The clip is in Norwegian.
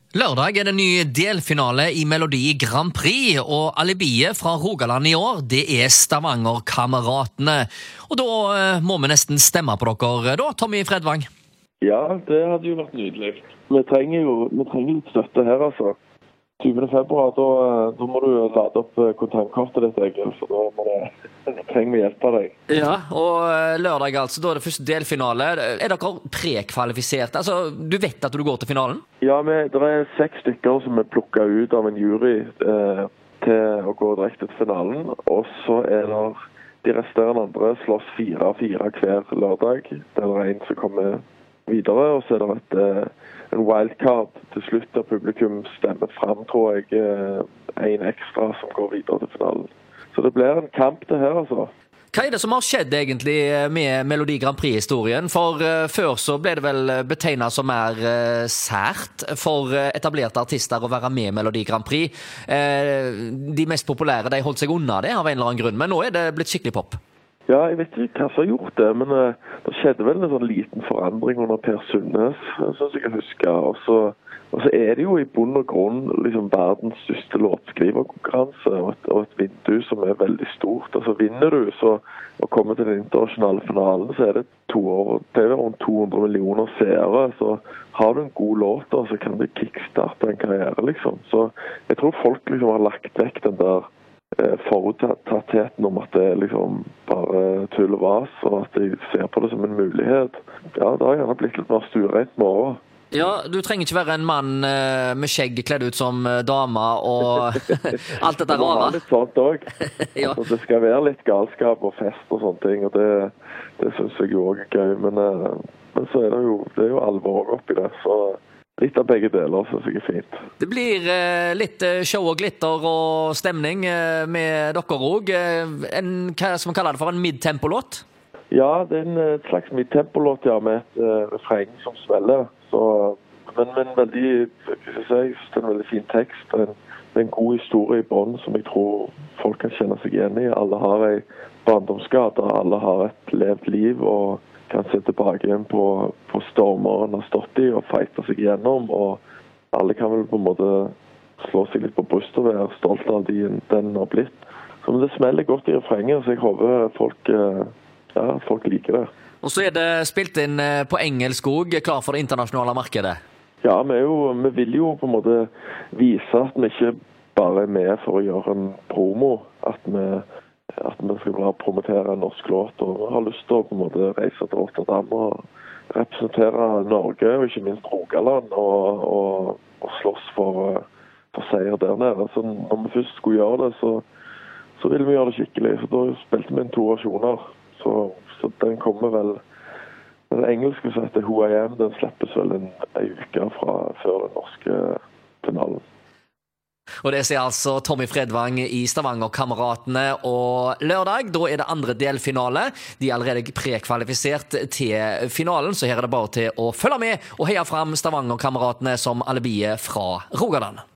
Lørdag er det ny delfinale i Melodi Grand Prix, og alibiet fra Rogaland i år, det er Stavanger-kameratene. Og da må vi nesten stemme på dere da, Tommy Fredvang. Ja, det hadde jo vært nydelig. Vi trenger litt støtte her, altså. 20. februar, da må du lade opp kontantkortet ditt, Egil, så da trenger vi hjelp av deg. Ja, og lørdag altså, da er det første delfinale. Er dere prekvalifisert? Altså, du vet at du går til finalen? Ja, det er 6 stykker som er plukket ut av en jury til å gå direkte til finalen, og så er det de resterende andre slåss 4-4 hver lørdag. Det er en som kommer videre, og så er det en wildcard til slutt, der publikum stemmer frem, tror jeg, en ekstra som går videre til finalen. Så det blir en kamp det her, altså. Hva er det som har skjedd egentlig med Melodi Grand Prix-historien? For før så ble det vel betegnet som mer sært for etablerte artister å være med i Melodi Grand Prix. De mest populære, de holdt seg unna det av en eller annen grunn, men nå er det blitt skikkelig pop. Ja, jeg vet ikke hva som har gjort det, men det skjedde vel en sånn liten forandring under Per Sundnes, sånn som jeg husker. Og så er det jo i bunn og grunn liksom verdens største låtskriverkonkurranse, og et vindu som er veldig stort. Altså vinner du og kommer til den internasjonale finalen, så er det 2 år, det er rundt 200 millioner seere. Så har du en god låt, så kan det kickstarte en karriere, liksom. Så jeg tror folk liksom har lagt vekk den der forutattheten om at det liksom bare tull og vas, og at de ser på det som en mulighet. Ja, det har gjerne blitt litt mer stuereint med året. Ja, du trenger ikke være en mann med skjegg kledd ut som dame og alt dette rare. Det er litt sånt også. Ja. Altså, det skal være litt galskap og fest og sånne ting, og det synes jeg jo også er gøy. Men så er det jo alvor oppi det, så litt av begge deler synes jeg er fint. Det blir litt show og glitter og stemning med dere også. Hva som kaller det for en mid-tempo-låt? Ja, det er en slags mid-tempo-låt, ja, med et refreng som svelger. Men veldig, jeg synes det er en veldig fin tekst. Det er en god historie i bånd som jeg tror folk kan kjenne seg igjen i. Alle har en barndomsskade, alle har et levd liv og kan se tilbake igjen på stormer han har stått i og fighte seg igjennom, og alle kan vel på en måte slå seg litt på brystet og være stolt av den har blitt. Så det smeller godt i refrenget, så jeg håper folk liker det. Og så er det spilt inn på engelsk også, klar for det internasjonale markedet? Ja, vi vil jo på en måte vise at vi ikke bare er med for å gjøre en promo, at vi skal bare promotere en norsk låt, og har lyst til å på en måte reise til Rotterdam og representere Norge, og ikke minst Rogaland, og slåss for seier der nede. Så når vi først skulle gjøre det, så ville vi gjøre det skikkelig. Så da spilte vi inn 2 versjoner. Så den kommer vel, den engelske som heter Who I Am, den slippes vel en uke før den norske finalen. Og det sier altså Tommy Fredvang i Stavanger-kameratene, og lørdag, da er det andre delfinale. De er allerede prekvalifisert til finalen, så her er det bare til å følge med og heie frem Stavanger-kameratene som alibiet fra Rogaland.